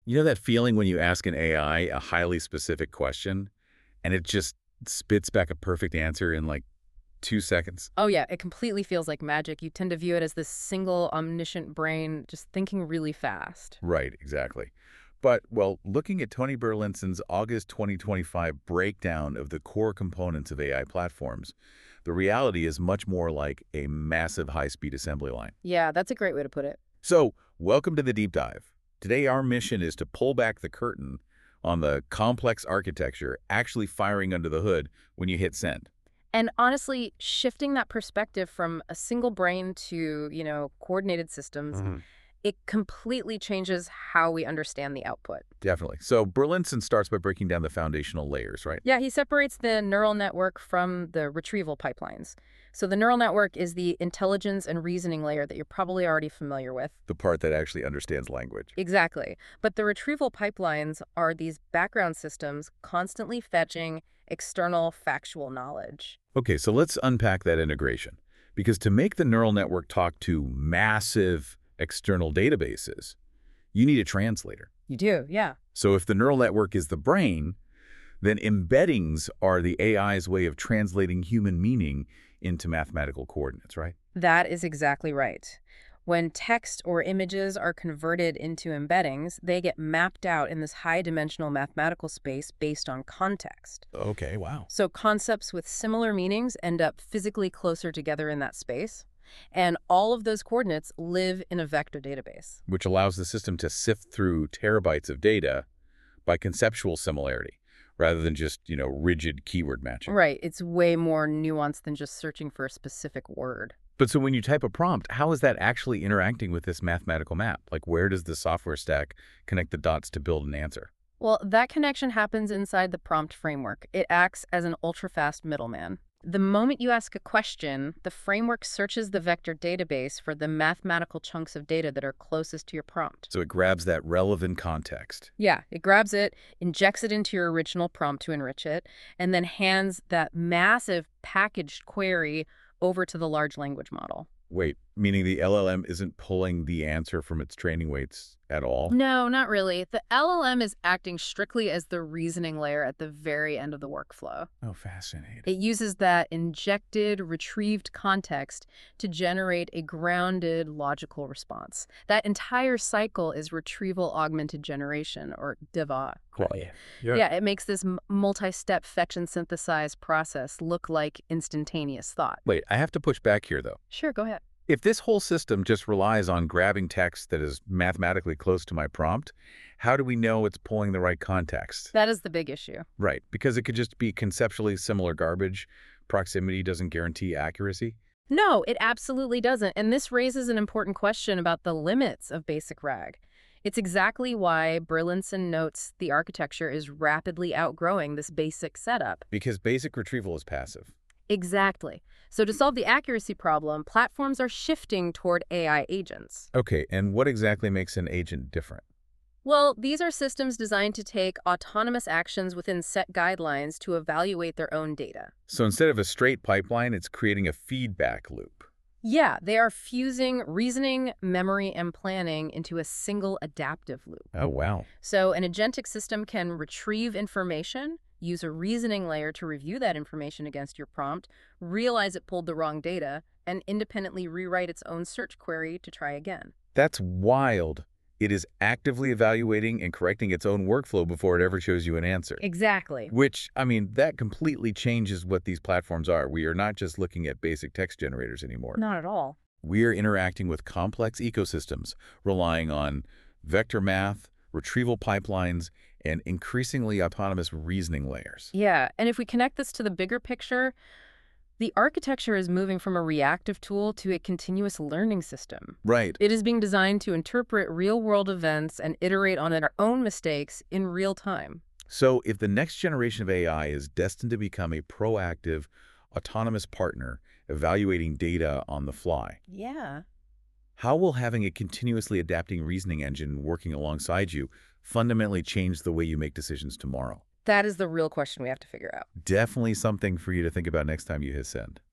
You know that feeling when you ask an AI a highly specific question and it just spits back a perfect answer in like 2 seconds? Oh, yeah, it completely feels like magic. You tend to view it as this single omniscient brain just thinking really fast. Right, exactly. But, well, looking at Tony Berlinson's August 2025 breakdown of the core components of AI platforms, the reality is much more like a massive high-speed assembly line. Yeah, that's a great way to put it. So, welcome to the deep dive. Today, our mission is to pull back the curtain on the complex architecture actually firing under the hood when you hit send. And honestly, shifting that perspective from a single brain to, coordinated systems, it completely changes how we understand the output. Definitely. So, Berlinson starts by breaking down the foundational layers, right? Yeah, he separates the neural network from the retrieval pipelines. So the neural network is the intelligence and reasoning layer that you're probably already familiar with. The part that actually understands language. Exactly. But the retrieval pipelines are these background systems constantly fetching external factual knowledge. Okay, so let's unpack that integration. Because to make the neural network talk to massive external databases, you need a translator. You do, yeah. So if the neural network is the brain, then embeddings are the AI's way of translating human meaning into mathematical coordinates, right? That is exactly right. When text or images are converted into embeddings, they get mapped out in this high-dimensional mathematical space based on context. Okay, wow. So concepts with similar meanings end up physically closer together in that space, and all of those coordinates live in a vector database. Which allows the system to sift through terabytes of data by conceptual similarity, rather than just, rigid keyword matching. Right, it's way more nuanced than just searching for a specific word. But so when you type a prompt, how is that actually interacting with this mathematical map? Like, where does the software stack connect the dots to build an answer? Well, that connection happens inside the prompt framework. It acts as an ultra-fast middleman. The moment you ask a question, the framework searches the vector database for the mathematical chunks of data that are closest to your prompt. So it grabs that relevant context. Yeah, it grabs it, injects it into your original prompt to enrich it, and then hands that massive packaged query over to the large language model. Wait, meaning the LLM isn't pulling the answer from its training weights at all? No, not really. The LLM is acting strictly as the reasoning layer at the very end of the workflow. Oh, fascinating. It uses that injected, retrieved context to generate a grounded, logical response. That entire cycle is retrieval augmented generation, or DeVaugh. Right. Yeah, it makes this multi-step fetch and synthesize process look like instantaneous thought. Wait, I have to push back here, though. Sure, go ahead. If this whole system just relies on grabbing text that is mathematically close to my prompt, how do we know it's pulling the right context? That is the big issue. Right, because it could just be conceptually similar garbage. Proximity doesn't guarantee accuracy. No, it absolutely doesn't. And this raises an important question about the limits of basic RAG. It's exactly why Berlinson notes the architecture is rapidly outgrowing this basic setup. Because basic retrieval is passive. Exactly. So to solve the accuracy problem, platforms are shifting toward AI agents. Okay, and what exactly makes an agent different? Well, these are systems designed to take autonomous actions within set guidelines to evaluate their own data. So instead of a straight pipeline, it's creating a feedback loop. Yeah, they are fusing reasoning, memory, and planning into a single adaptive loop. Oh, wow. So an agentic system can retrieve information, use a reasoning layer to review that information against your prompt, realize it pulled the wrong data, and independently rewrite its own search query to try again. That's wild. It is actively evaluating and correcting its own workflow before it ever shows you an answer. Exactly. Which, that completely changes what these platforms are. We are not just looking at basic text generators anymore. Not at all. We are interacting with complex ecosystems, relying on vector math, retrieval pipelines, and increasingly autonomous reasoning layers. Yeah, and if we connect this to the bigger picture, the architecture is moving from a reactive tool to a continuous learning system. Right. It is being designed to interpret real-world events and iterate on our own mistakes in real time. So if the next generation of AI is destined to become a proactive, autonomous partner evaluating data on the fly, Yeah. how will having a continuously adapting reasoning engine working alongside you fundamentally change the way you make decisions tomorrow? That is the real question we have to figure out. Definitely something for you to think about next time you hit send.